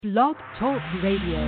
Blog Talk Radio.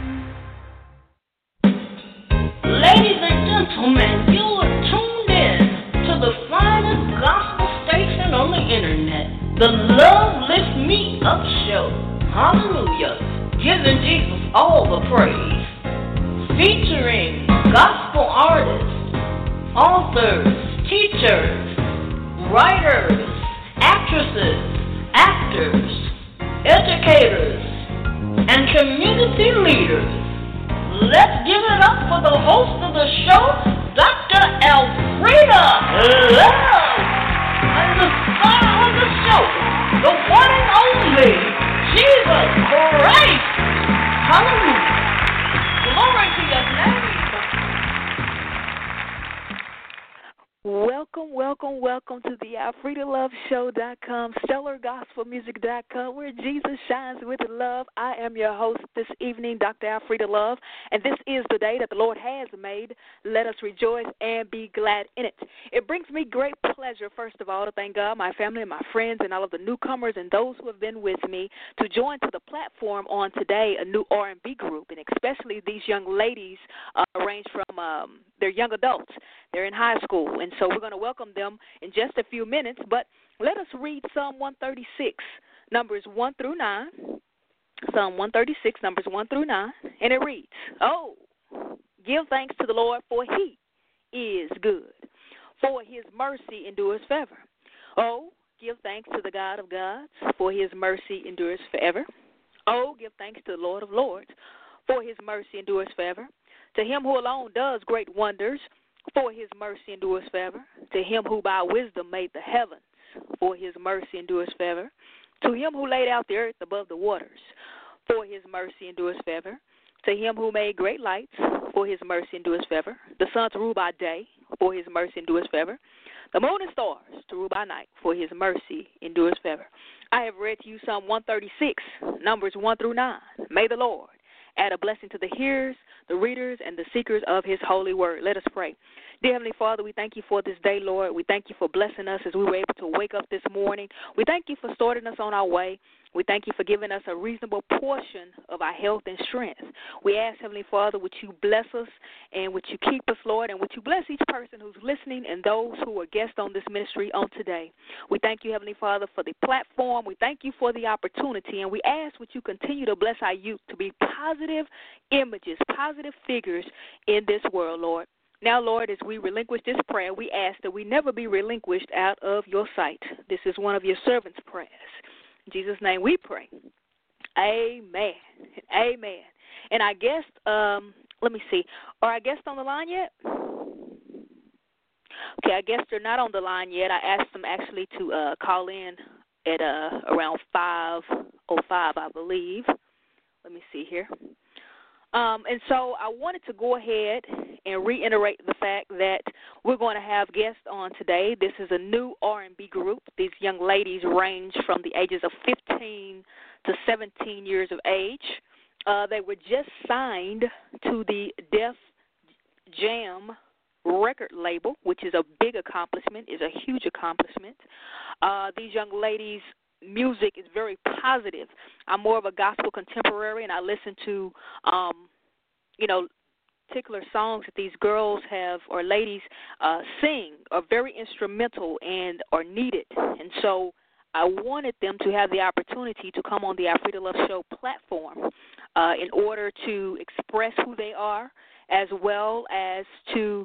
Ladies and gentlemen, you are tuned in to the finest gospel station on the internet, the Love Lift Me Up Show. Hallelujah. Giving Jesus all the praise. Featuring gospel artists, authors, teachers, writers, actresses, actors, educators, and community leaders. Let's give it up for the host of the show, Dr. Alfreda Love, and the star of the show, the one and only Jesus Christ. Hallelujah. Glory to your name. Welcome to the AlfredaLoveShow.com, StellarGospelMusic.com, where Jesus shines with love. I am your host this evening, Dr. Alfreda Love, and this is the day that the Lord has made. Let us rejoice and be glad in it. It brings me great pleasure, first of all, to thank God, my family, and my friends, and all of the newcomers and those who have been with me to join to the platform on today, a new R&B group, and especially these young ladies range from they're young adults. They're in high school, and so we're going to welcome them in just a few minutes. But let us read Psalm 136, numbers 1 through 9. Psalm 136, numbers 1 through 9, and it reads, "Oh, give thanks to the Lord, for he is good, for his mercy endures forever. Oh, give thanks to the God of gods, for his mercy endures forever. Oh, give thanks to the Lord of lords, for his mercy endures forever. To him who alone does great wonders, for his mercy endures forever. To him who by wisdom made the heavens, for his mercy endures forever. To him who laid out the earth above the waters, for his mercy endures forever. To him who made great lights, for his mercy endures forever. The sun to rule by day, for his mercy endures forever. The moon and stars to rule by night, for his mercy endures forever." I have read to you Psalm 136, numbers 1 through 9. May the Lord add a blessing to the hearers, the readers, and the seekers of his holy word. Let us pray. Dear Heavenly Father, we thank you for this day, Lord. We thank you for blessing us as we were able to wake up this morning. We thank you for starting us on our way. We thank you for giving us a reasonable portion of our health and strength. We ask, Heavenly Father, would you bless us and would you keep us, Lord, and would you bless each person who's listening and those who are guests on this ministry on today. We thank you, Heavenly Father, for the platform. We thank you for the opportunity, and we ask would you continue to bless our youth to be positive images, positive figures in this world, Lord. Now, Lord, as we relinquish this prayer, we ask that we never be relinquished out of your sight. This is one of your servants' prayers. In Jesus' name we pray. Amen. Amen. And our guest, let me see. Are our guests on the line yet? Okay, our guests are not on the line yet. I asked them actually to call in at around 5:05, I believe. Let me see here. And so I wanted to go ahead and reiterate the fact that we're going to have guests on today. This is a new R&B group. These young ladies range from the ages of 15 to 17 years of age. They were just signed to the Def Jam record label, which is a big accomplishment, is a huge accomplishment. These young ladies' music is very positive. I'm more of a gospel contemporary, and I listen to, particular songs that these girls have or ladies sing are very instrumental and are needed. And so I wanted them to have the opportunity to come on the Alfreda Love Show platform in order to express who they are, as well as to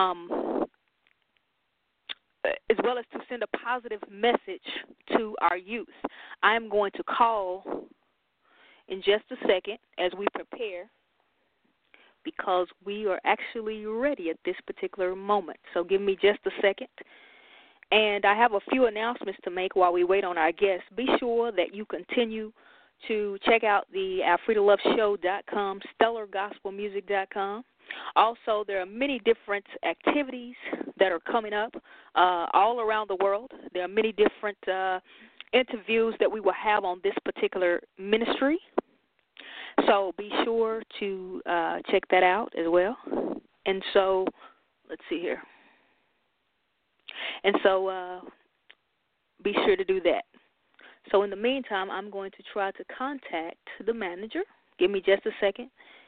send a positive message to our youth. I'm going to call in just a second as we prepare, because we are actually ready at this particular moment. So give me just a second. And I have a few announcements to make while we wait on our guests. Be sure that you continue to check out the AlfredaLoveShow.com, StellarGospelMusic.com. Also, there are many different activities that are coming up all around the world. There are many different interviews that we will have on this particular ministry. So be sure to check that out as well. And so, let's see here. And so be sure to do that. So in the meantime, I'm going to try to contact the manager. Give me just a second.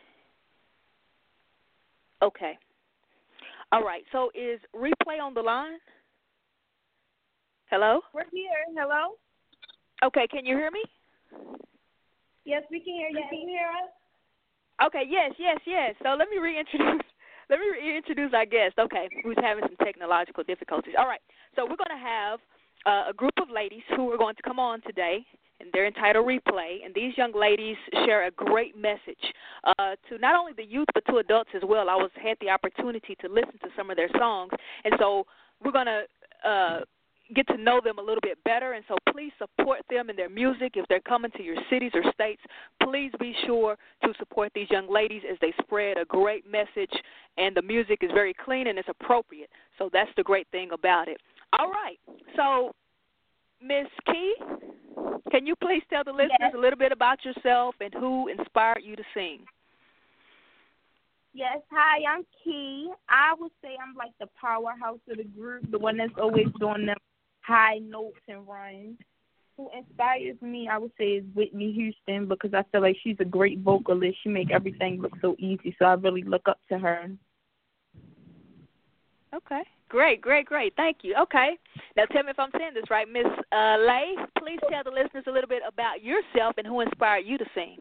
Okay. All right. So is Replay on the line? Hello? We're here. Hello? Okay. Can you hear me? Yes, we can hear you. Can you hear us? Okay. Yes. So let me reintroduce our guest. Okay. Who's having some technological difficulties. All right. So we're going to have a group of ladies who are going to come on today, and they're entitled Replay. And these young ladies share a great message to not only the youth but to adults as well. I had the opportunity to listen to some of their songs, and so we're going to get to know them a little bit better. And so please support them in their music. If they're coming to your cities or states, please be sure to support these young ladies as they spread a great message. And the music is very clean and it's appropriate. So that's the great thing about it. All right. So, Miss Key, can you please tell the listeners a little bit about yourself and who inspired you to sing? Yes. Hi, I'm Key. I would say I'm like the powerhouse of the group, the one that's always doing them high notes and runs. Who inspires me, I would say, is Whitney Houston, because I feel like she's a great vocalist. She makes everything look so easy, so I really look up to her. Okay. Great. Thank you. Okay. Now tell me if I'm saying this right. Miss Lay, please tell the listeners a little bit about yourself and who inspired you to sing.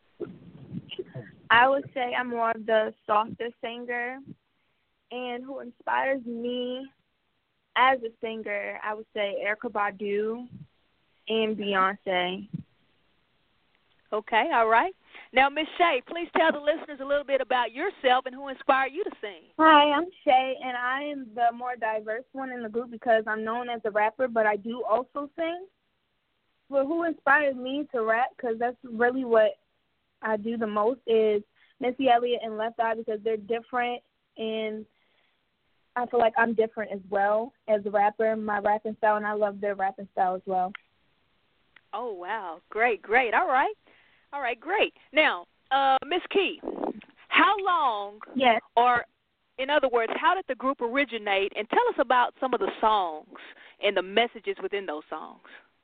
I would say I'm more of the softer singer, and who inspires me as a singer, I would say Erykah Badu and Beyonce. Okay, all right. Now, Miss Shay, please tell the listeners a little bit about yourself and who inspired you to sing. Hi, I'm Shay, and I am the more diverse one in the group because I'm known as a rapper, but I do also sing. Well, who inspired me to rap, because that's really what I do the most, is Missy Elliott and Left Eye, because they're different, and I feel like I'm different as well as a rapper, my rapping style, and I love their rapping style as well. Oh, wow. Great. All right, great. Now, Miss Key, how long, yes, or in other words, how did the group originate? And tell us about some of the songs and the messages within those songs.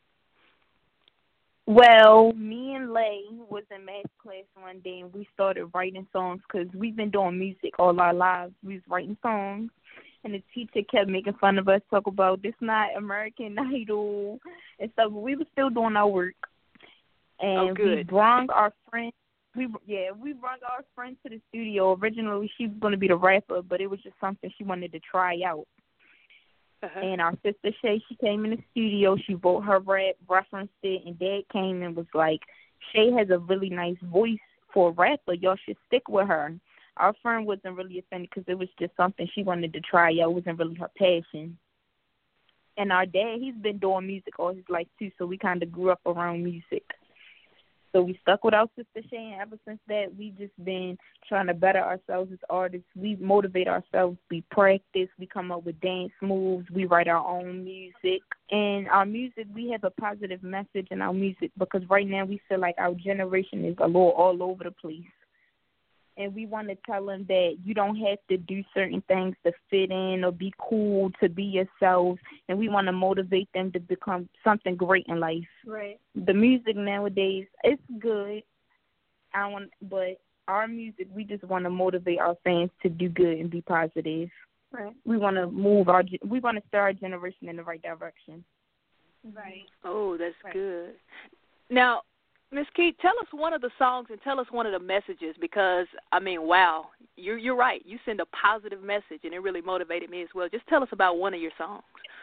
Well, me and Lay was in math class one day, and we started writing songs because we've been doing music all our lives. We was writing songs, and the teacher kept making fun of us, talk about this not American Idol and stuff. But we were still doing our work. And we brought our friend. We brought our friend to the studio. Originally, she was going to be the rapper, but it was just something she wanted to try out. Uh-huh. And our sister Shay, she came in the studio. She wrote her rap, referenced it, and Dad came and was like, "Shay has a really nice voice for a rapper. Y'all should stick with her." Our friend wasn't really offended because it was just something she wanted to try out. It wasn't really her passion. And our dad, he's been doing music all his life too, so we kind of grew up around music. So we stuck with our sister Shay, and ever since that, we've just been trying to better ourselves as artists. We motivate ourselves. We practice. We come up with dance moves. We write our own music. And our music, we have a positive message in our music, because right now we feel like our generation is a little all over the place. And we want to tell them that you don't have to do certain things to fit in or be cool, to be yourself. And we want to motivate them to become something great in life. Right. The music nowadays, it's good. But our music, we just want to motivate our fans to do good and be positive. Right. We want to steer our generation in the right direction. Right. Oh, that's good. Now, Ms. Keith, tell us one of the songs and tell us one of the messages, because, I mean, wow, you're right. You send a positive message, and it really motivated me as well. Just tell us about one of your songs.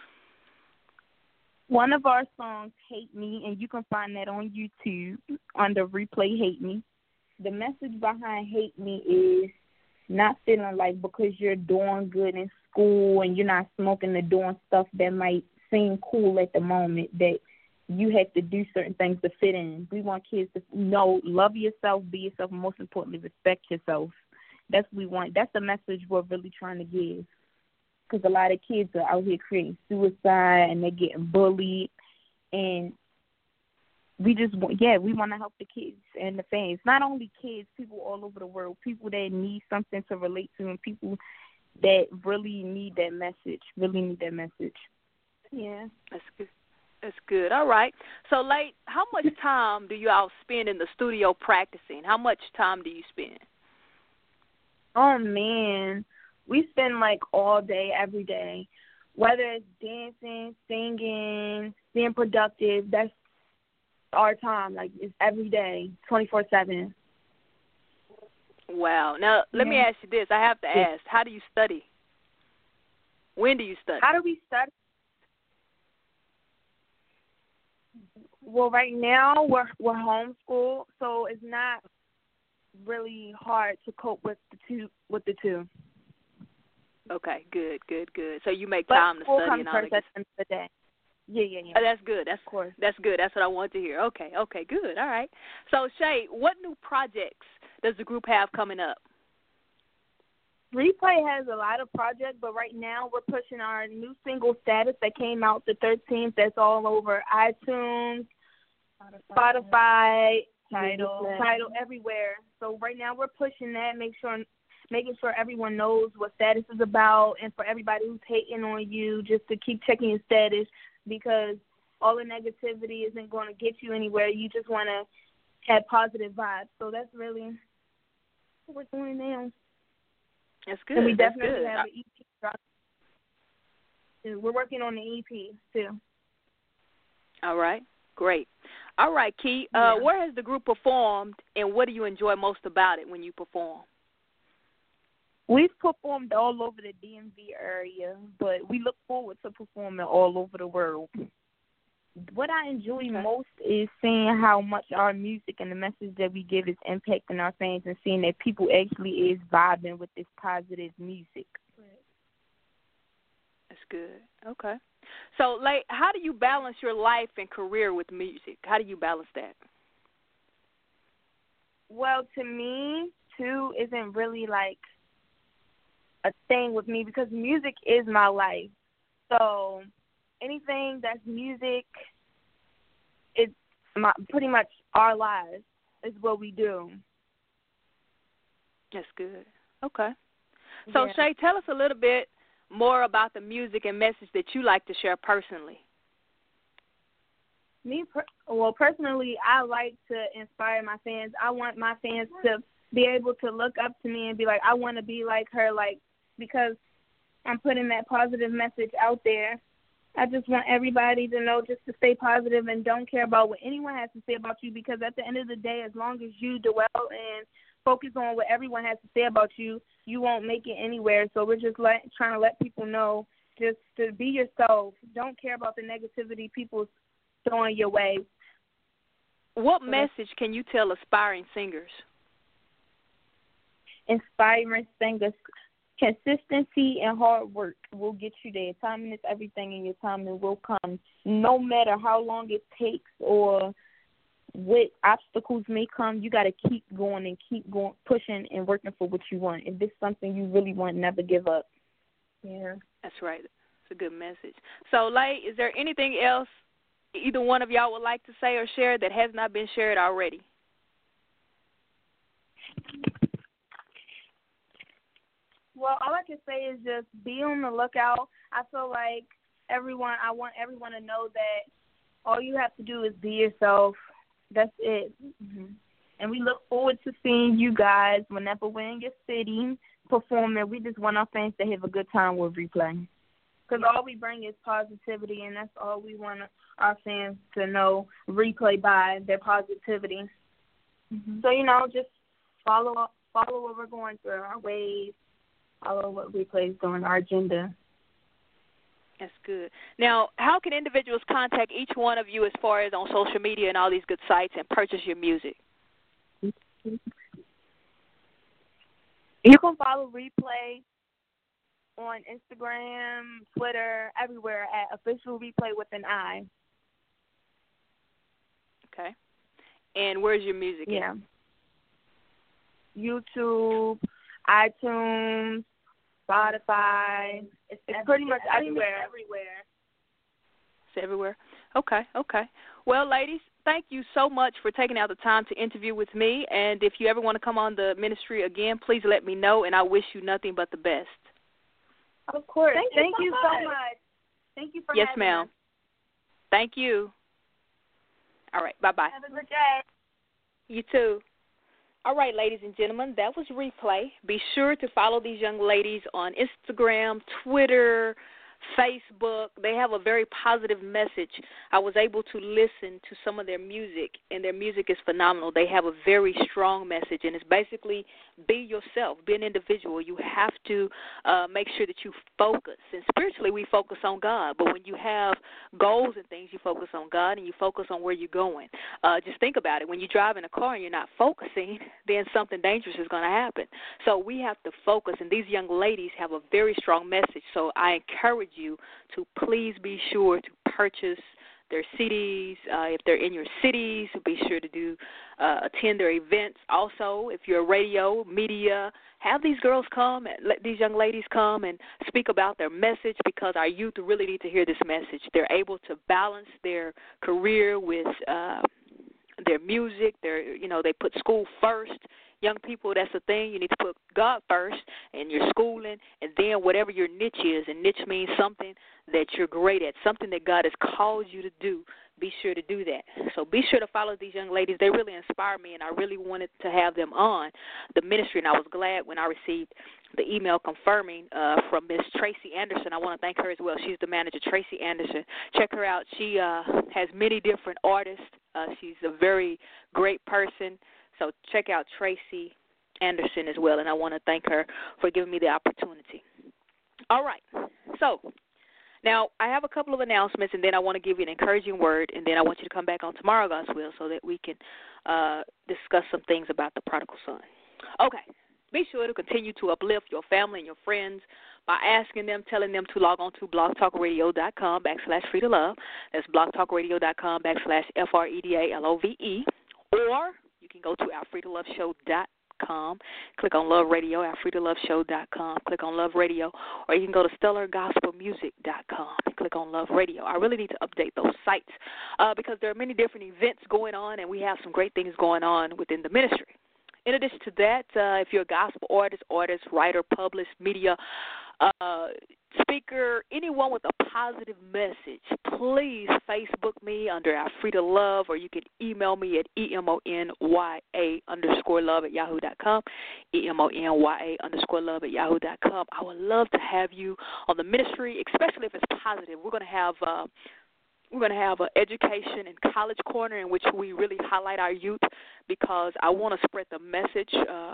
One of our songs, Hate Me, and you can find that on YouTube under Replay Hate Me. The message behind Hate Me is not feeling like because you're doing good in school and you're not smoking or doing stuff that might seem cool at the moment, that you have to do certain things to fit in. We want kids to know, love yourself, be yourself, and most importantly, respect yourself. That's what we want. That's the message we're really trying to give. Because a lot of kids are out here creating suicide and they're getting bullied. And we just want to help the kids and the fans. Not only kids, people all over the world, people that need something to relate to, and people that really need that message, Yeah. That's good. That's good. All right. So, Late, how much time do you all spend in the studio practicing? How much time do you spend? Oh, man. We spend, like, all day, every day. Whether it's dancing, singing, being productive, that's our time. Like, it's every day, 24/7. Wow. Now, let me ask you this. I have to ask, how do you study? When do you study? How do we study? Well, right now we're homeschooled, so it's not really hard to cope with the two. Okay, good. So you make time to study and all that. But school comes first at the end of the day. Yeah. Oh, that's good. Of course. That's good. That's what I want to hear. Okay, good. All right. So, Shay, what new projects does the group have coming up? Replay has a lot of projects, but right now we're pushing our new single Status that came out the 13th. That's all over iTunes, Spotify, Tidal, everywhere. So right now we're pushing that, making sure everyone knows what Status is about, and for everybody who's hating on you, just to keep checking your status, because all the negativity isn't going to get you anywhere. You just want to have positive vibes. So that's really what we're doing now. That's good. And we definitely have an EP drop. We're working on the EP too. All right, great. All right, Key, where has the group performed, and what do you enjoy most about it when you perform? We've performed all over the DMV area, but we look forward to performing all over the world. What I enjoy most is seeing how much our music and the message that we give is impacting our fans, and seeing that people actually is vibing with this positive music. That's good. Okay. So, how do you balance your life and career with music? How do you balance that? Well, to me, too, isn't really like a thing with me, because music is my life. So anything that's music, it's pretty much our lives is what we do. That's good. Okay. So, Shay, tell us a little bit more about the music and message that you like to share personally. Personally, I like to inspire my fans. I want my fans to be able to look up to me and be like, I want to be like her, because I'm putting that positive message out there. I just want everybody to know just to stay positive and don't care about what anyone has to say about you, because at the end of the day, as long as you dwell and focus on what everyone has to say about you, you won't make it anywhere. So we're just trying to let people know just to be yourself. Don't care about the negativity people throwing your way. What message can you tell aspiring singers? Inspiring singers, consistency and hard work will get you there. Timing is everything, and your timing will come. No matter how long it takes or what obstacles may come, you got to keep going and keep going, pushing and working for what you want. If this is something you really want, never give up. Yeah. That's right. It's a good message. So, is there anything else either one of y'all would like to say or share that has not been shared already? Well, all I can say is just be on the lookout. I feel like I want everyone to know that all you have to do is be yourself. That's it. Mm-hmm. And we look forward to seeing you guys whenever we're in your city performing. We just want our fans to have a good time with Replay, because all we bring is positivity, and that's all we want our fans to know Replay by, their positivity. Mm-hmm. So, just follow what we're going through, our ways, follow what Replay is doing, our agenda. That's good. Now, how can individuals contact each one of you as far as on social media and all these good sites and purchase your music? You can follow Replay on Instagram, Twitter, everywhere at Official Replay with an I. Okay. And where's your music at? YouTube, iTunes, Spotify. It's pretty much everywhere. It's everywhere. Okay. Well, ladies, thank you so much for taking out the time to interview with me. And if you ever want to come on the ministry again, please let me know, and I wish you nothing but the best. Of course. Thank you so much. Thank you for having ma'am. us. Thank you. All right, bye-bye. Have a good day. You too. All right, ladies and gentlemen, that was Replay. Be sure to follow these young ladies on Instagram, Twitter, Facebook. They have a very positive message. I was able to listen to some of their music, and their music is phenomenal. They have a very strong message, and it's basically be yourself, be an individual. You have to make sure that you focus. And spiritually, we focus on God, but when you have goals and things, you focus on God and you focus on where you're going. Just think about it. When you drive in a car and you're not focusing, then something dangerous is going to happen. So we have to focus, and these young ladies have a very strong message. So I encourage you to please be sure to purchase their CDs. If they're in your cities, be sure to attend their events. Also, if you're radio, media, have these girls come, and let these young ladies come and speak about their message, because our youth really need to hear this message. They're able to balance their career with their music. They put school first. Young people, that's the thing. You need to put God first in your schooling, and then whatever your niche is, and niche means something that you're great at, something that God has called you to do. Be sure to do that. So be sure to follow these young ladies. They really inspire me, and I really wanted to have them on the ministry, and I was glad when I received the email confirming from Miss Tracy Anderson. I want to thank her as well. She's the manager, Tracy Anderson. Check her out. She has many different artists. She's a very great person. So check out Tracy Anderson as well, and I want to thank her for giving me the opportunity. All right. So now I have a couple of announcements, and then I want to give you an encouraging word, and then I want you to come back on tomorrow, God's will, so that we can discuss some things about the prodigal son. Okay. Be sure to continue to uplift your family and your friends by asking them, telling them to log on to blogtalkradio.com/freedolove. That's blogtalkradio.com/FREDALOVE. Or you can go to alfredaloveshow.com, click on Love Radio, alfredaloveshow.com, click on Love Radio, or you can go to stellargospelmusic.com and click on Love Radio. I really need to update those sites because there are many different events going on, and we have some great things going on within the ministry. In addition to that, if you're a gospel artist, writer, published, media, speaker, anyone with a positive message, please Facebook me under Alfreda Love, or you can email me at EMONYA_love@yahoo.com, EMONYA_love@yahoo.com. I would love to have you on the ministry, especially if it's positive. We're going to have an education and college corner in which we really highlight our youth, because I want to spread the message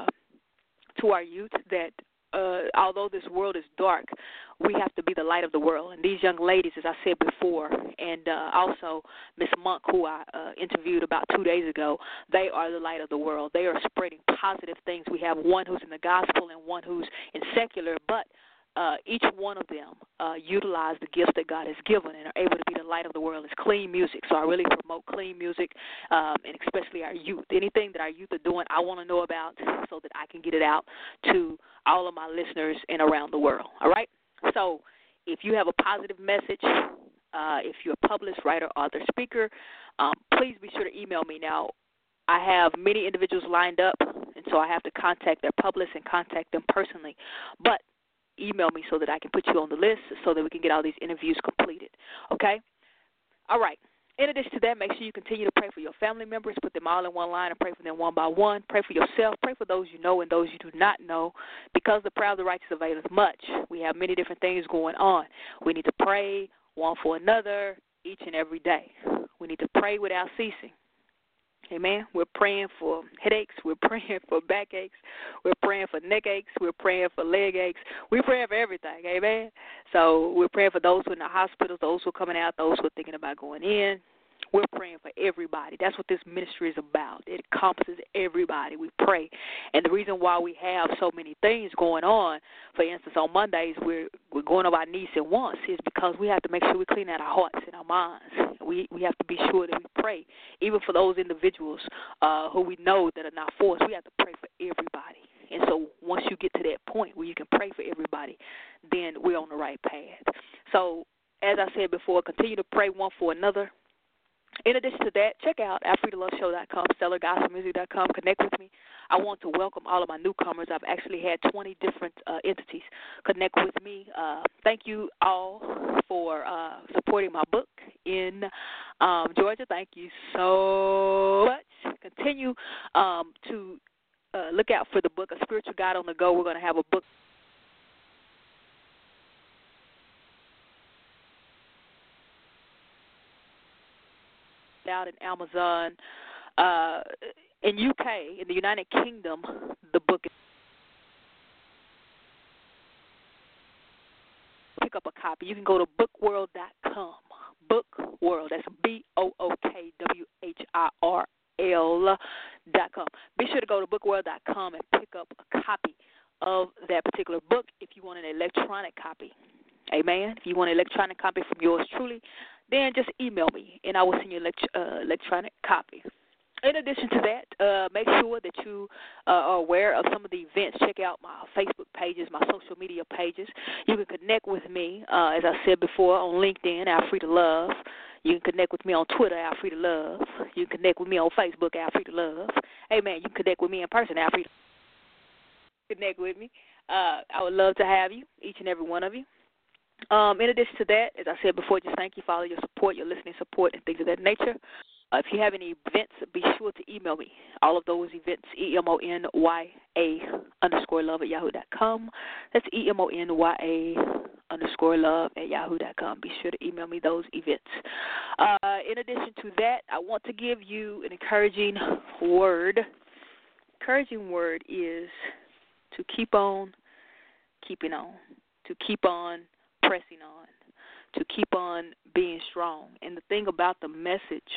to our youth that although this world is dark, we have to be the light of the world. And these young ladies, as I said before, and also Miss Monk, who I interviewed about 2 days ago, they are the light of the world. They are spreading positive things. We have one who's in the gospel and one who's in secular, but each one of them utilize the gifts that God has given and are able to be the light of the world. It's clean music, so I really promote clean music, and especially our youth. Anything that our youth are doing, I want to know about so that I can get it out to all of my listeners and around the world, all right? So if you have a positive message, if you're a published writer, author, speaker, please be sure to email me. Now, I have many individuals lined up, and so I have to contact their publicists and contact them personally. But email me so that I can put you on the list so that we can get all these interviews completed, okay? All right. In addition to that, make sure you continue to pray for your family members, put them all in one line and pray for them one by one. Pray for yourself, pray for those you know and those you do not know, because the prayer of the righteous availeth much. We have many different things going on. We need to pray one for another each and every day. We need to pray without ceasing. Amen. We're praying for headaches. We're praying for backaches. We're praying for neck aches. We're praying for leg aches. We're praying for everything. Amen. So we're praying for those who are in the hospitals, those who are coming out, those who are thinking about going in. We're praying for everybody. That's what this ministry is about. It encompasses everybody. We pray. And the reason why we have so many things going on, for instance, on Mondays we're going over our needs and wants, is because we have to make sure we clean out our hearts and our minds. We have to be sure that we pray. Even for those individuals who we know that are not for us, we have to pray for everybody. And so once you get to that point where you can pray for everybody, then we're on the right path. So as I said before, continue to pray one for another. In addition to that, check out AfridaLoveShow.com, StellarGospelMusic.com. Connect with me. I want to welcome all of my newcomers. I've actually had 20 different entities connect with me. Thank you all for supporting my book in Georgia. Thank you so much. Continue to look out for the book, A Spiritual Guide on the Go. We're going to have a book out in Amazon. In UK, in the United Kingdom, the book is pick up a copy. You can go to bookworld.com. Bookworld, that's BOOKWHIRL.com. Be sure to go to bookworld.com and pick up a copy of that particular book if you want an electronic copy. Amen. If you want an electronic copy from yours truly, then just email me, and I will send you an electronic copy. In addition to that, make sure that you are aware of some of the events. Check out my Facebook pages, my social media pages. You can connect with me, as I said before, on LinkedIn, Alfreda Love. You can connect with me on Twitter, Alfreda Love. You can connect with me on Facebook, Alfreda Love. Hey, man, you can connect with me in person, Alfreda. Connect with me. I would love to have you, each and every one of you. In addition to that, as I said before, just thank you for all your support, your listening support, and things of that nature. If you have any events, be sure to email me. All of those events, EMONYA_love@yahoo.com. That's EMONYA_love@yahoo.com. Be sure to email me those events. In addition to that, I want to give you an encouraging word. Encouraging word is to keep on keeping on, to keep on pressing on, to keep on being strong. And the thing about the message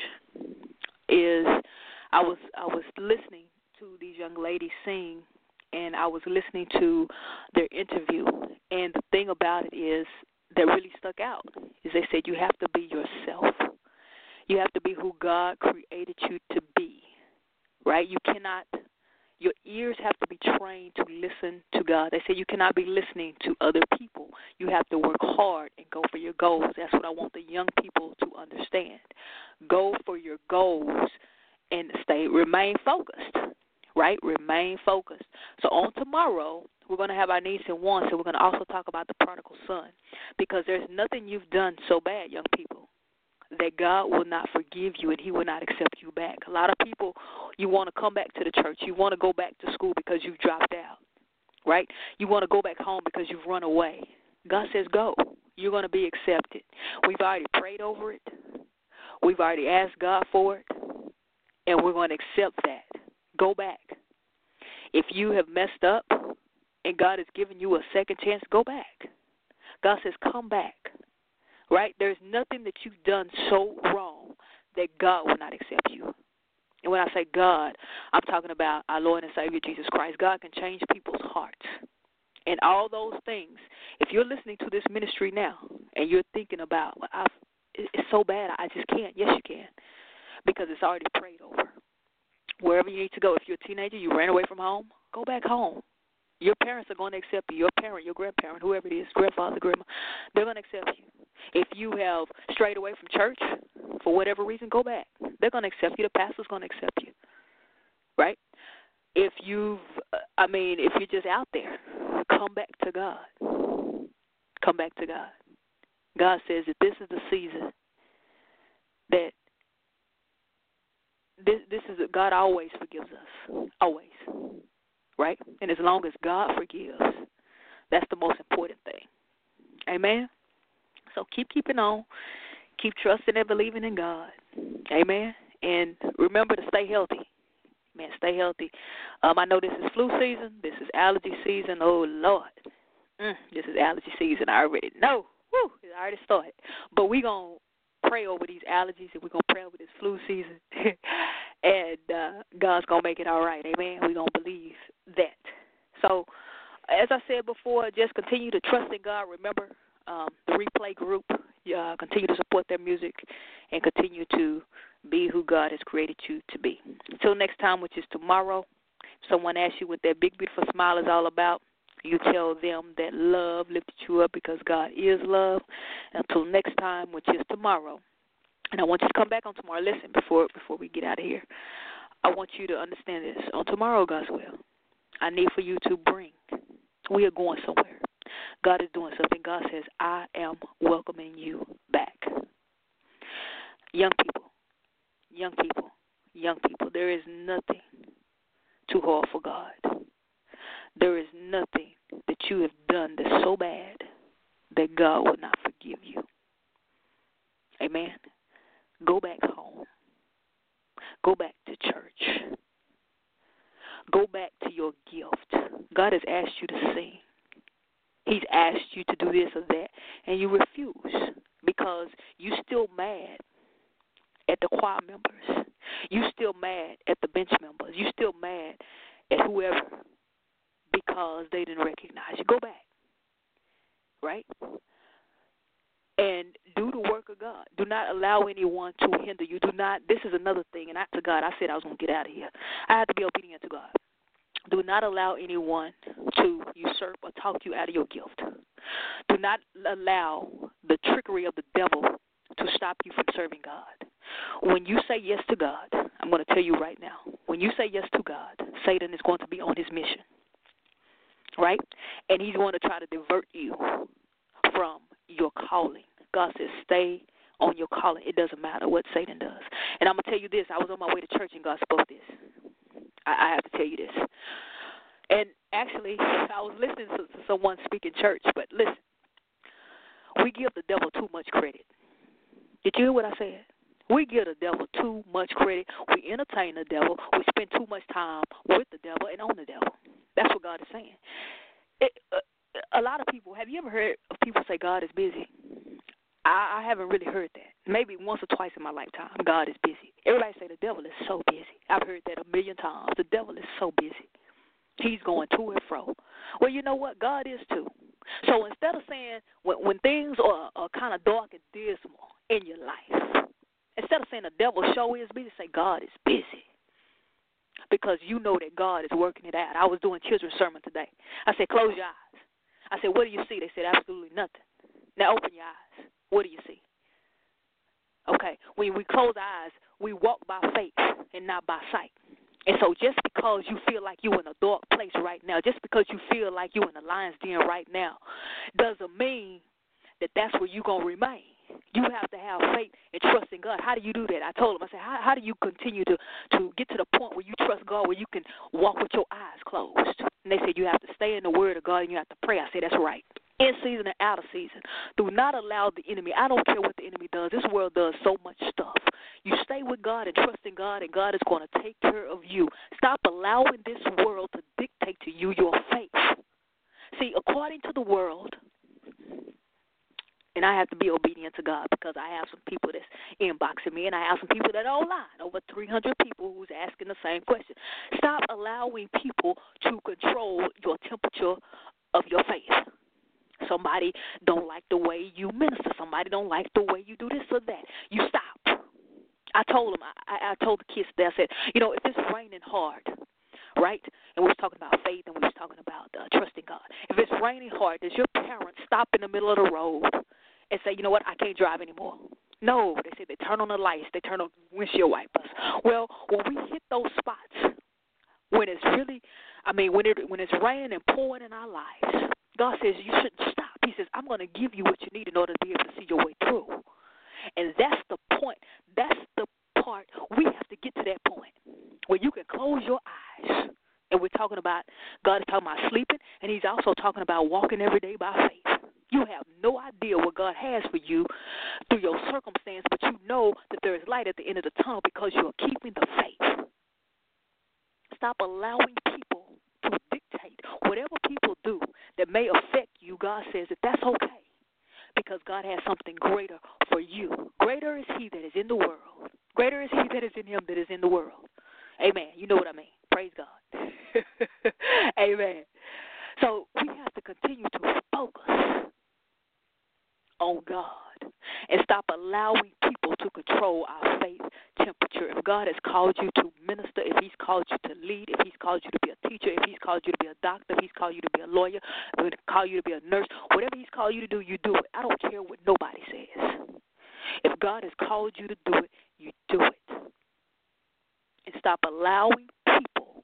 is I was listening to these young ladies sing, and I was listening to their interview. And the thing about it is that really stuck out is they said you have to be yourself. You have to be who God created you to be, right? You cannot. Your ears have to be trained to listen to God. They say you cannot be listening to other people. You have to work hard and go for your goals. That's what I want the young people to understand. Go for your goals and remain focused, right? Remain focused. So on tomorrow, we're going to have our needs and wants, and we're going to also talk about the prodigal son, because there's nothing you've done so bad, young people, that God will not forgive you and he will not accept you back. A lot of people, you want to come back to the church. You want to go back to school because you've dropped out, right? You want to go back home because you've run away. God says go. You're going to be accepted. We've already prayed over it. We've already asked God for it, and we're going to accept that. Go back. If you have messed up and God has given you a second chance, go back. God says come back. Right? There's nothing that you've done so wrong that God will not accept you. And when I say God, I'm talking about our Lord and Savior Jesus Christ. God can change people's hearts. And all those things, if you're listening to this ministry now and you're thinking about, well, it's so bad, I just can't. Yes, you can, because it's already prayed over. Wherever you need to go, if you're a teenager, you ran away from home, go back home. Your parents are going to accept you. Your parent, your grandparent, whoever it is, grandfather, grandma, they're going to accept you. If you have strayed away from church for whatever reason, go back. They're going to accept you. The pastor's going to accept you, right? If you're just out there, come back to God. Come back to God. God says that this is the season that this is God always forgives us, always, right? And as long as God forgives, that's the most important thing. Amen. So keep keeping on. Keep trusting and believing in God. Amen. And remember to stay healthy. Man, stay healthy. I know this is flu season. This is allergy season. Oh, Lord. This is allergy season. I already know. Woo, it already started. But we're going to pray over these allergies, and we're going to pray over this flu season. And God's going to make it all right. Amen. We're going to believe that. So, as I said before, just continue to trust in God. Remember, the Replay Group, continue to support their music and continue to be who God has created you to be. Until next time, which is tomorrow, if someone asks you what that big, beautiful smile is all about, you tell them that love lifted you up because God is love. Until next time, which is tomorrow, And I want you to come back on tomorrow. Listen, before we get out of here, I want you to understand this. On tomorrow, God's will, I need for you to bring. We are going somewhere. God is doing something. God says, I am welcoming you back. Young people, young people, young people, there is nothing too hard for God. There is nothing that you have done that's so bad that God will not forgive you. Amen. Go back home. Go back to church. Go back to your gift. God has asked you to sing. He's asked you to do this or that, and you refuse because you're still mad at the choir members. You're still mad at the bench members. You're still mad at whoever because they didn't recognize you. Go back, right? And do the work of God. Do not allow anyone to hinder you. Do not, this is another thing, and to God, I said I was going to get out of here. I have to be obedient to God. Do not allow anyone to usurp or talk you out of your gift. Do not allow the trickery of the devil to stop you from serving God. When you say yes to God, I'm going to tell you right now, when you say yes to God, Satan is going to be on his mission, right? And he's going to try to divert you from your calling. God says stay on your calling. It doesn't matter what Satan does. And I'm going to tell you this. I was on my way to church and God spoke this. I have to tell you this. And actually, I was listening to someone speak in church, but listen, we give the devil too much credit. Did you hear what I said? We give the devil too much credit. We entertain the devil. We spend too much time with the devil and on the devil. That's what God is saying. A lot of people, have you ever heard of people say God is busy? I haven't really heard that. Maybe once or twice in my lifetime, God is busy. Everybody say the devil is so busy. I've heard that a million times. The devil is so busy. He's going to and fro. Well, you know what? God is too. So instead of saying when things are kind of dark and dismal in your life, instead of saying the devil show is busy, say God is busy. Because you know that God is working it out. I was doing children's sermon today. I said, close your eyes. I said, what do you see? They said, absolutely nothing. Now open your eyes. What do you see? Okay, when we close our eyes, we walk by faith and not by sight. And so just because you feel like you're in a dark place right now, just because you feel like you're in the lion's den right now, doesn't mean that that's where you're going to remain. You have to have faith and trust in God. How do you do that? I told them, I said, how do you continue to get to the point where you trust God, where you can walk with your eyes closed? And they said, you have to stay in the Word of God and you have to pray. I said, that's right. In season and out of season. Do not allow the enemy. I don't care what the enemy does. This world does so much stuff. You stay with God and trust in God, and God is going to take care of you. Stop allowing this world to dictate to you your faith. See, according to the world, and I have to be obedient to God because I have some people that's inboxing me, and I have some people that are online, over 300 people who's asking the same question. Stop allowing people to control your temperature of your faith. Somebody don't like the way you minister. Somebody don't like the way you do this or that. You stop. I told them, I told the kids there, I said, if it's raining hard, right, and we was talking about faith and we was talking about trusting God. If it's raining hard, does your parents stop in the middle of the road and say, you know what, I can't drive anymore? No, they say they turn on the lights, they turn on windshield wipers. Well, when we hit those spots, when it's really, when it's raining and pouring in our lives, God says you shouldn't stop. He says, I'm going to give you what you need in order to be able to see your way through. And that's the point. That's the part. We have to get to that point where you can close your eyes. And we're talking about, God is talking about sleeping, and he's also talking about walking every day by faith. You have no idea what God has for you through your circumstance, but you know that there is light at the end of the tunnel because you are keeping the faith. Stop allowing people to dictate whatever people do that may affect you. God says that that's okay because God has something greater for you. Greater is he that is in the world. Greater is he that is in him that is in the world. Amen. You know what I mean. Praise God. Amen. So we have to continue to focus on God and stop allowing people to control our faith temperature. If God has called you to minister, if he's called you to lead, if he's called you to be a teacher, if he's called you to be a doctor, if he's called you to be a lawyer, if he's called you to be a nurse, whatever he's called you to do, you do it. I don't care what nobody says. If God has called you to do it, you do it. And stop allowing people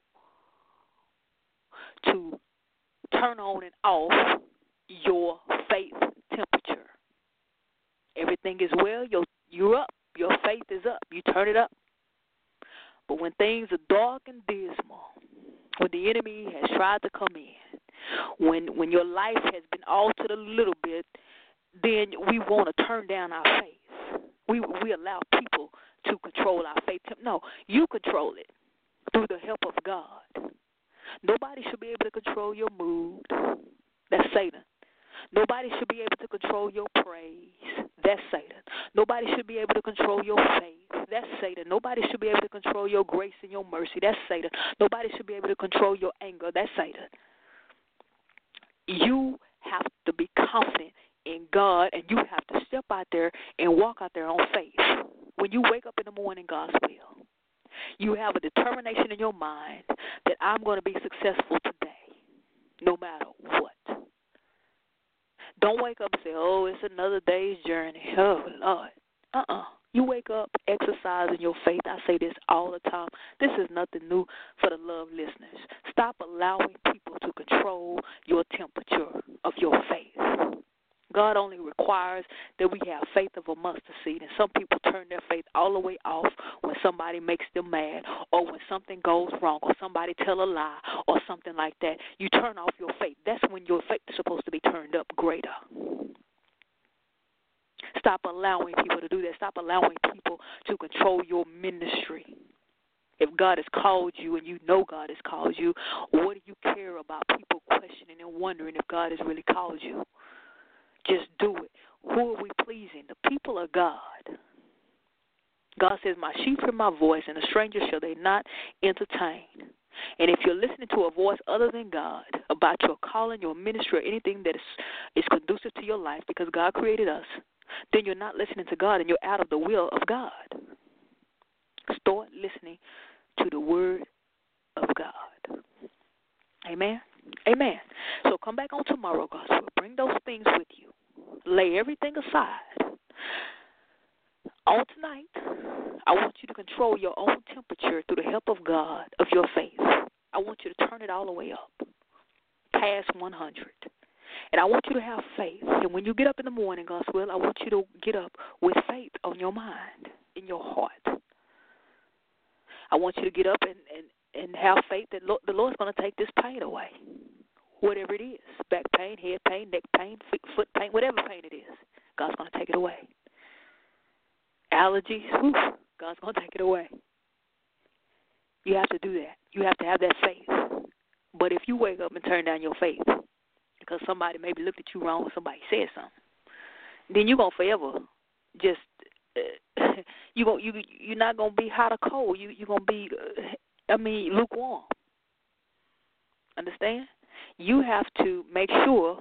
to turn on and off your faith temperature. Everything is well, you're up. Your faith is up. You turn it up. But when things are dark and dismal, when the enemy has tried to come in, when your life has been altered a little bit, then we want to turn down our faith. We allow people to control our faith. No, you control it through the help of God. Nobody should be able to control your mood. That's Satan. Nobody should be able to control your praise. That's Satan. Nobody should be able to control your faith. That's Satan. Nobody should be able to control your grace and your mercy. That's Satan. Nobody should be able to control your anger. That's Satan. You have to be confident in God, and you have to step out there and walk out there on faith. When you wake up in the morning, God's will, you have a determination in your mind that I'm going to be successful today, no matter what. Don't wake up and say, oh, it's another day's journey. Oh, Lord. You wake up exercising your faith. I say this all the time. This is nothing new for the love listeners. Stop allowing people to control your temperature of your faith. God only requires that we have faith of a mustard seed, and some people turn their faith all the way off when somebody makes them mad or when something goes wrong or somebody tell a lie or something like that. You turn off your faith. That's when your faith is supposed to be turned up greater. Stop allowing people to do that. Stop allowing people to control your ministry. If God has called you and you know God has called you, what do you care about people questioning and wondering if God has really called you? Just do it. Who are we pleasing? The people of God. God says, my sheep hear my voice, and a stranger shall they not entertain. And if you're listening to a voice other than God about your calling, your ministry, or anything that is conducive to your life because God created us, then you're not listening to God and you're out of the will of God. Start listening to the word of God. Amen? Amen. So come back on tomorrow, God. So bring those things with you. Lay everything aside. On tonight, I want you to control your own temperature through the help of God, of your faith. I want you to turn it all the way up, past 100. And I want you to have faith. And when you get up in the morning, God's will, I want you to get up with faith on your mind, in your heart. I want you to get up and have faith that the Lord's going to take this pain away. Whatever it is, back pain, head pain, neck pain, foot pain, whatever pain it is, God's going to take it away. Allergies, God's going to take it away. You have to do that. You have to have that faith. But if you wake up and turn down your faith because somebody maybe looked at you wrong or somebody said something, then you're going to forever just, you're not going to be hot or cold. You're going to be, lukewarm. Understand? You have to make sure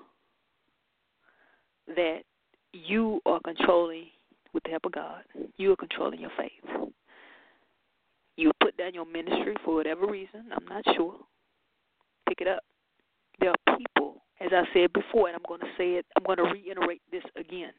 that you are controlling, with the help of God, you are controlling your faith. You put down your ministry for whatever reason, I'm not sure. Pick it up. There are people, as I said before, and I'm going to say it, I'm going to reiterate this again.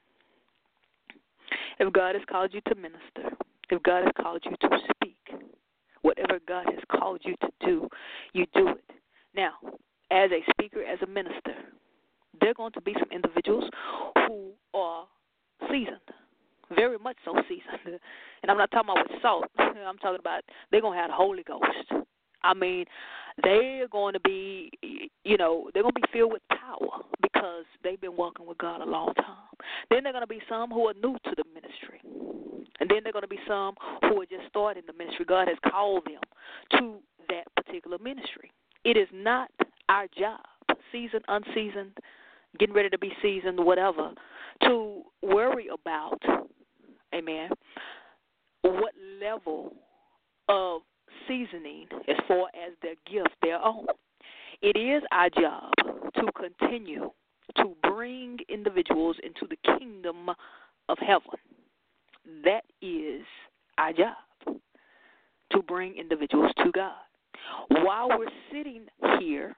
If God has called you to minister, if God has called you to speak, whatever God has called you to do, you do it. Now, as a speaker, as a minister, there are going to be some individuals who are seasoned, very much so seasoned. And I'm not talking about with salt. I'm talking about they're going to have the Holy Ghost. I mean, they're going to be, they're going to be filled with power because they've been walking with God a long time. Then there are going to be some who are new to the ministry. And then there are going to be some who are just starting the ministry. God has called them to that particular ministry. It is not our job, seasoned, unseasoned, getting ready to be seasoned, whatever, to worry about, amen, what level of seasoning as far as their gift they're on. It is our job to continue to bring individuals into the kingdom of heaven. That is our job, to bring individuals to God. While we're sitting here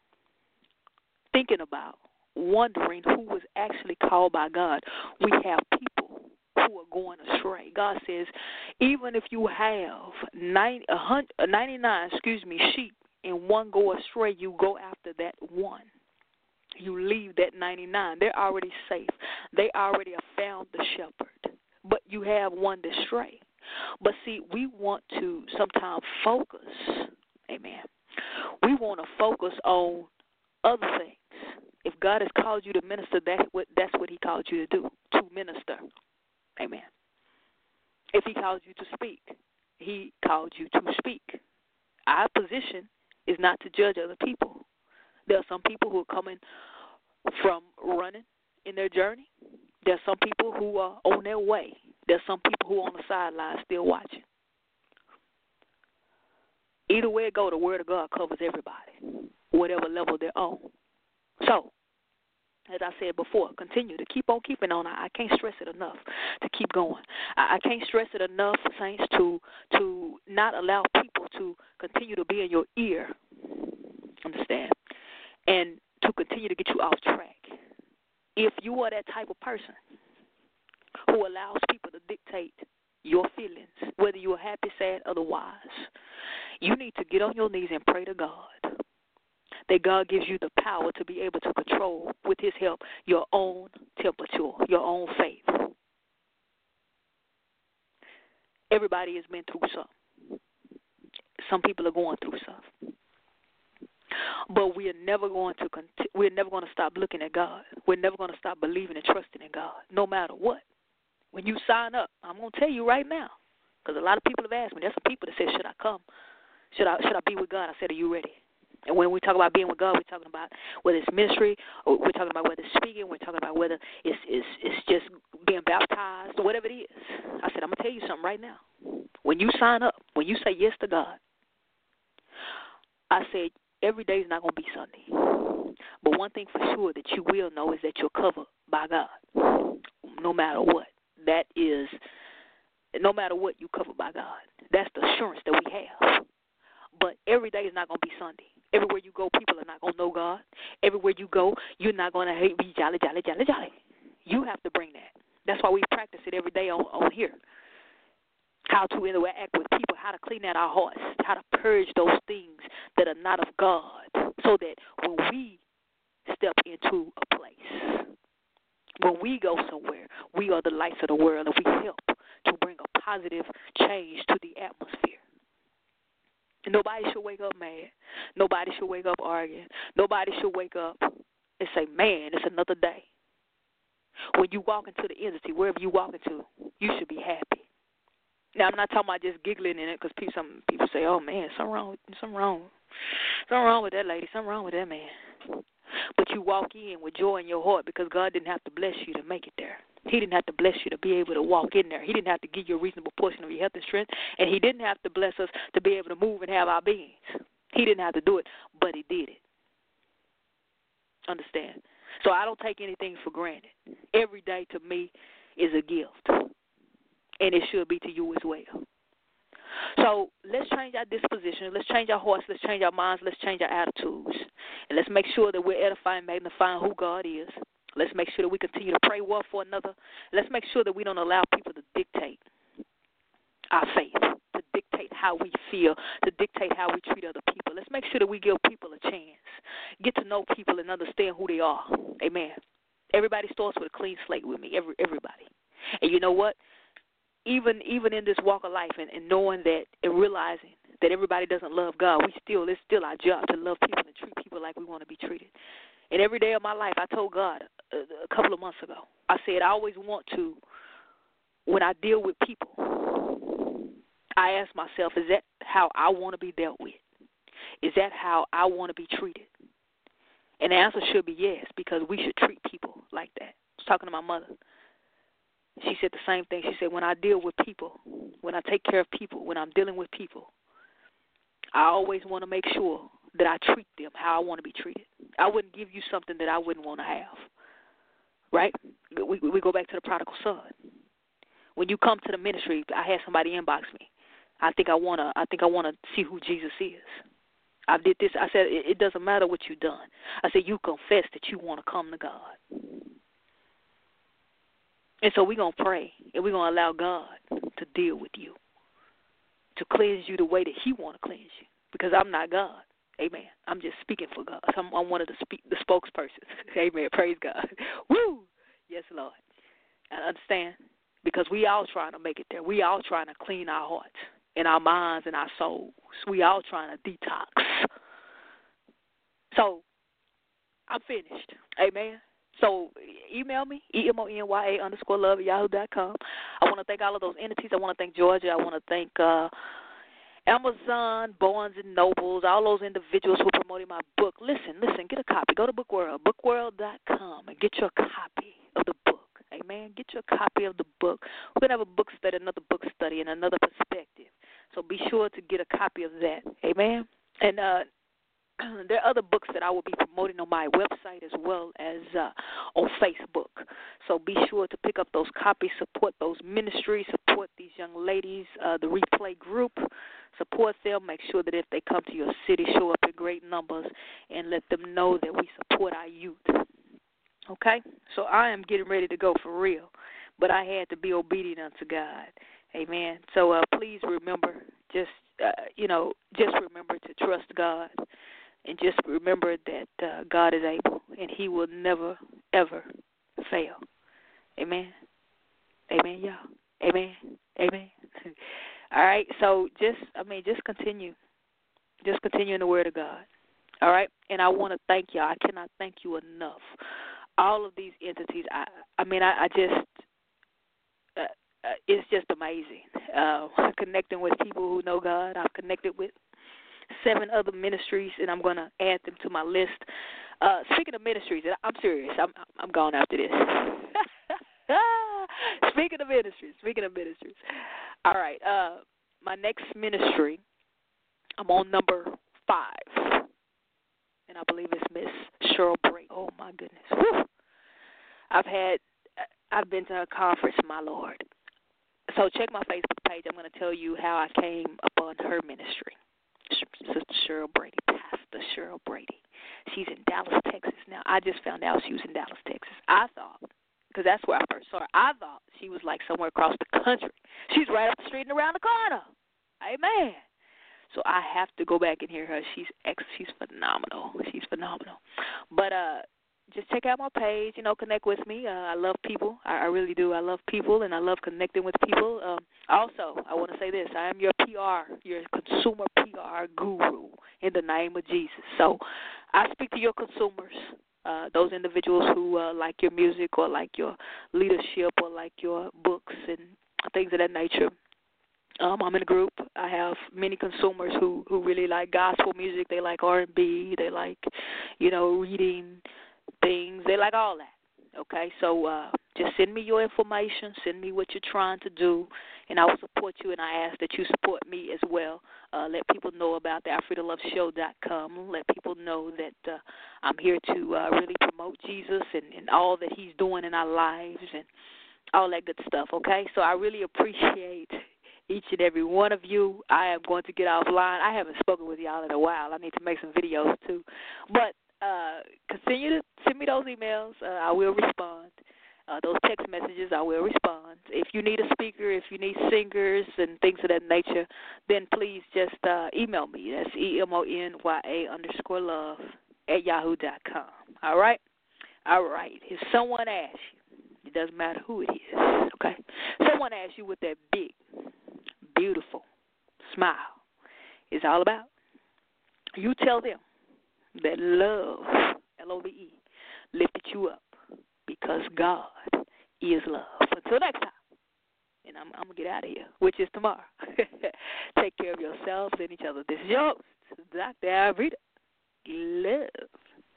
thinking about, wondering who was actually called by God, we have people who are going astray. God says, even if you have 99 sheep and one go astray, you go after that one. You leave that 99. They're already safe. They already have found the shepherd. But you have one to stray. But see, we want to sometimes focus, amen. We want to focus on other things. If God has called you to minister, that's what he called you to do, to minister. Amen. If he called you to speak, he called you to speak. Our position is not to judge other people. There are some people who are coming from running in their journey. There are some people who are on their way. There are some people who are on the sidelines still watching. Either way it go, the word of God covers everybody, whatever level they're on. So, as I said before, continue to keep on keeping on. I can't stress it enough to keep going. I can't stress it enough, saints, to not allow people to continue to be in your ear, understand, and to continue to get you off track. If you are that type of person who allows people to dictate your feelings, whether you are happy, sad, otherwise, you need to get on your knees and pray to God that God gives you the power to be able to control, with his help, your own temperature, your own faith. Everybody has been through something. Some people are going through something. But we're never going to stop looking at God. We're never going to stop believing and trusting in God, no matter what. When you sign up, I'm going to tell you right now, because a lot of people have asked me. There's some people that say, should I come? Should I be with God? I said, are you ready? And when we talk about being with God, we're talking about whether it's ministry, or we're talking about whether it's speaking, we're talking about whether it's just being baptized, or whatever it is. I said, I'm going to tell you something right now. When you sign up, when you say yes to God, I said, every day is not going to be Sunday. But one thing for sure that you will know is that you're covered by God, no matter what. That is, no matter what, you're covered by God. That's the assurance that we have. But every day is not going to be Sunday. Everywhere you go, people are not going to know God. Everywhere you go, you're not going to be jolly, jolly, jolly, jolly. You have to bring that. That's why we practice it every day on here. How to interact with people, how to clean out our hearts, how to purge those things that are not of God, so that when we step into a place, when we go somewhere, we are the lights of the world, and we help to bring a positive change to the atmosphere. And nobody should wake up mad. Nobody should wake up arguing. Nobody should wake up and say, man, it's another day. When you walk into the entity, wherever you walk into, you should be happy. Now, I'm not talking about just giggling in it, because some people say, oh, man, something wrong with that lady, something wrong with that man. But you walk in with joy in your heart, because God didn't have to bless you to make it there. He didn't have to bless you to be able to walk in there. He didn't have to give you a reasonable portion of your health and strength, and he didn't have to bless us to be able to move and have our beings. He didn't have to do it, but he did it. Understand? So I don't take anything for granted. Every day to me is a gift, and it should be to you as well. So let's change our disposition. Let's change our hearts. Let's change our minds. Let's change our attitudes. And let's make sure that we're edifying, magnifying who God is. Let's make sure that we continue to pray well for another. Let's make sure that we don't allow people to dictate our faith, to dictate how we feel, to dictate how we treat other people. Let's make sure that we give people a chance. Get to know people and understand who they are. Amen. Everybody starts with a clean slate with me, everybody. And you know what? Even in this walk of life and knowing that and realizing that everybody doesn't love God, it's still our job to love people and treat people like we want to be treated. And every day of my life, I told God a couple of months ago, I said I always want to, when I deal with people, I ask myself, is that how I want to be dealt with? Is that how I want to be treated? And the answer should be yes, because we should treat people like that. I was talking to my mother. She said the same thing. She said, when I deal with people, when I take care of people, when I'm dealing with people, I always want to make sure that I treat them how I want to be treated. I wouldn't give you something that I wouldn't want to have, right? We go back to the prodigal son. When you come to the ministry, I had somebody inbox me. I think I want to see who Jesus is. I did this. I said, it doesn't matter what you've done. I said, you confess that you want to come to God. And so we're going to pray, and we're going to allow God to deal with you, to cleanse you the way that he want to cleanse you, because I'm not God. Amen. I'm just speaking for God. I'm one of the spokespersons. Amen. Praise God. Woo! Yes, Lord. I understand, because we all trying to make it there. We all trying to clean our hearts and our minds and our souls. We all trying to detox. So I'm finished. Amen. So email me, EMONYA_love@yahoo.com. I want to thank all of those entities. I want to thank Georgia. I want to thank Amazon, Barnes & Nobles, all those individuals who promoted my book. Listen, get a copy. Go to Bookworld, bookworld.com, and get your copy of the book. Amen. Get your copy of the book. We're going to have a book study, another book study, and another perspective. So be sure to get a copy of that. Amen. And there are other books that I will be promoting on my website as well as on Facebook. So be sure to pick up those copies, support those ministries, support these young ladies, the Replay Group. Support them. Make sure that if they come to your city, show up in great numbers and let them know that we support our youth. Okay? So I am getting ready to go for real, but I had to be obedient unto God. Amen. So please remember, just remember to trust God. And just remember that God is able, and he will never, ever fail. Amen. Amen, y'all. Amen. Amen. All right, so just continue. Just continue in the Word of God. All right? And I want to thank y'all. I cannot thank you enough. All of these entities, it's just amazing. Connecting with people who know God. I've connected with 7 other ministries, and I'm going to add them to my list. Speaking of ministries, I'm serious. I'm going after this. Speaking of ministries. All right. My next ministry, I'm on number 5, and I believe it's Miss Cheryl Brady. Oh my goodness. Whew. I've been to her conference, my Lord. So check my Facebook page. I'm going to tell you how I came upon her ministry. Sister Cheryl Brady, Pastor Cheryl Brady. She's in Dallas, Texas now. I just found out she was in Dallas, Texas. I thought, because that's where I first saw her, I thought she was like somewhere across the country. She's right up the street and around the corner. Amen. So I have to go back and hear her. She's phenomenal. She's phenomenal. But just check out my page, connect with me. I love people. I really do. I love people, and I love connecting with people. Also, I want to say this. I am your PR, your consumer PR guru in the name of Jesus. So I speak to your consumers, those individuals who like your music or like your leadership or like your books and things of that nature. I'm in a group. I have many consumers who really like gospel music. They like R&B. They like, reading things. They like all that. Okay, so just send me your information. Send me what you're trying to do, and I will support you, and I ask that you support me as well. Let people know about the AfridaLoveShow.com. Let people know that I'm here to really promote Jesus and all that he's doing in our lives and all that good stuff, okay? So I really appreciate each and every one of you. I am going to get offline. I haven't spoken with y'all in a while. I need to make some videos too. But continue to send me those emails. I will respond. Those text messages, I will respond. If you need a speaker, if you need singers and things of that nature, then please just email me. That's EMONYA_love@yahoo.com. All right? All right. If someone asks you, it doesn't matter who it is, okay? Someone asks you what that big, beautiful smile is all about, you tell them that love, L-O-V-E, lifted you up because God is love. Until next time, and I'm going to get out of here, which is tomorrow. Take care of yourselves and each other. This is your host, Dr. Afrida Love.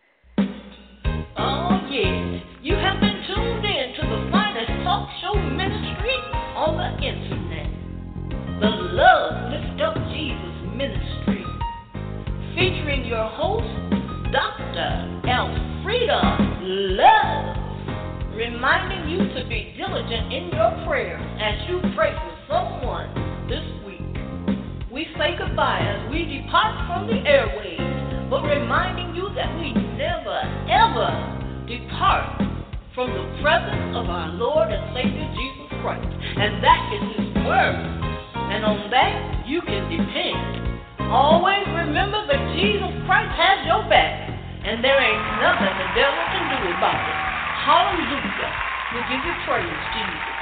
Oh, yeah. You have been tuned in to the finest talk show ministry on the internet. The Love Lift Up Jesus Ministry. Featuring your host, Dr. Afrida Love. Reminding you to be diligent in your prayer as you pray for someone this week. We say goodbye as we depart from the airwaves, but reminding you that we never, ever depart from the presence of our Lord and Savior Jesus Christ. And that is His Word. And on that you can depend. Always remember that Jesus Christ has your back. And there ain't nothing the devil can do about it. Hallelujah. We give you praise, Jesus.